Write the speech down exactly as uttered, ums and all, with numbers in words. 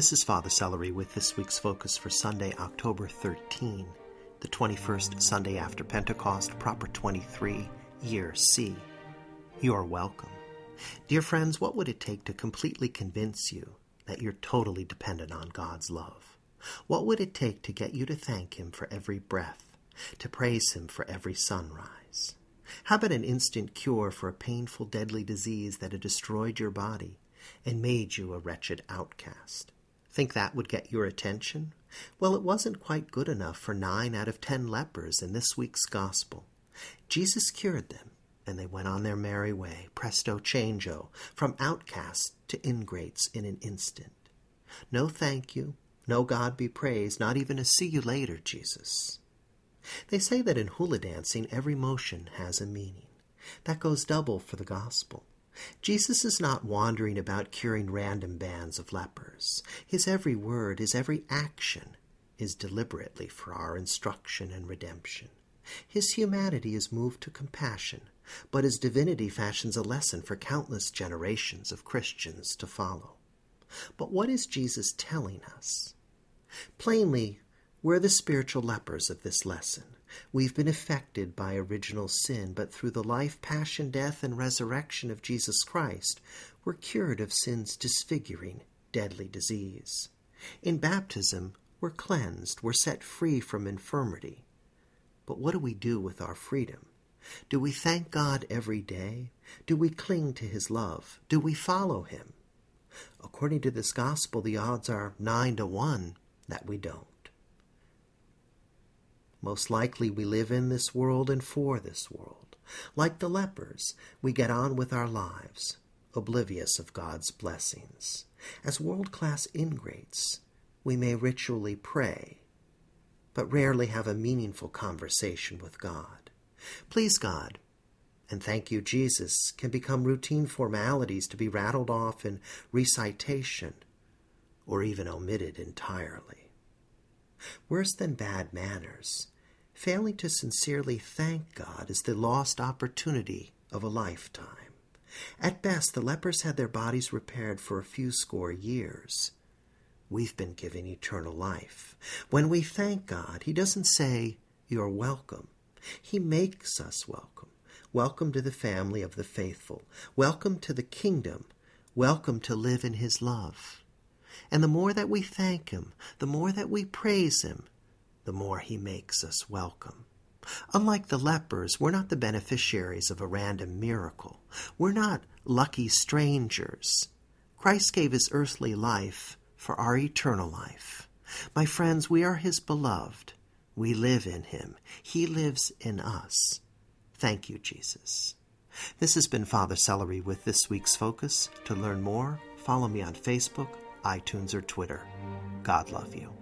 This is Father Celery with this week's focus for Sunday, October thirteenth, the twenty-first Sunday after Pentecost, proper twenty-three, year C. You're welcome. Dear friends, what would it take to completely convince you that you're totally dependent on God's love? What would it take to get you to thank Him for every breath, to praise Him for every sunrise? How about an instant cure for a painful, deadly disease that had destroyed your body and made you a wretched outcast? Think that would get your attention? Well, it wasn't quite good enough for nine out of ten lepers in this week's gospel. Jesus cured them, and they went on their merry way, presto changeo, from outcasts to ingrates in an instant. No thank you, no God be praised, not even a see you later, Jesus. They say that in hula dancing, every motion has a meaning. That goes double for the gospel. Jesus is not wandering about curing random bands of lepers. His every word, his every action is deliberately for our instruction and redemption. His humanity is moved to compassion, but his divinity fashions a lesson for countless generations of Christians to follow. But what is Jesus telling us? Plainly, we're the spiritual lepers of this lesson. We've been affected by original sin, but through the life, passion, death, and resurrection of Jesus Christ, we're cured of sin's disfiguring, deadly disease. In baptism, we're cleansed, we're set free from infirmity. But what do we do with our freedom? Do we thank God every day? Do we cling to His love? Do we follow Him? According to this gospel, the odds are nine to one that we don't. Most likely we live in this world and for this world. Like the lepers, we get on with our lives, oblivious of God's blessings. As world-class ingrates, we may ritually pray, but rarely have a meaningful conversation with God. Please God, and thank you, Jesus, can become routine formalities to be rattled off in recitation or even omitted entirely. Worse than bad manners, failing to sincerely thank God is the lost opportunity of a lifetime. At best, the lepers had their bodies repaired for a few score years. We've been given eternal life. When we thank God, He doesn't say, "You're welcome." He makes us welcome. Welcome to the family of the faithful. Welcome to the kingdom. Welcome to live in His love. And the more that we thank Him, the more that we praise Him, the more He makes us welcome. Unlike the lepers, we're not the beneficiaries of a random miracle. We're not lucky strangers. Christ gave His earthly life for our eternal life. My friends, we are His beloved. We live in Him. He lives in us. Thank you, Jesus. This has been Father Celery with this week's focus. To learn more, follow me on Facebook, iTunes, or Twitter. God love you.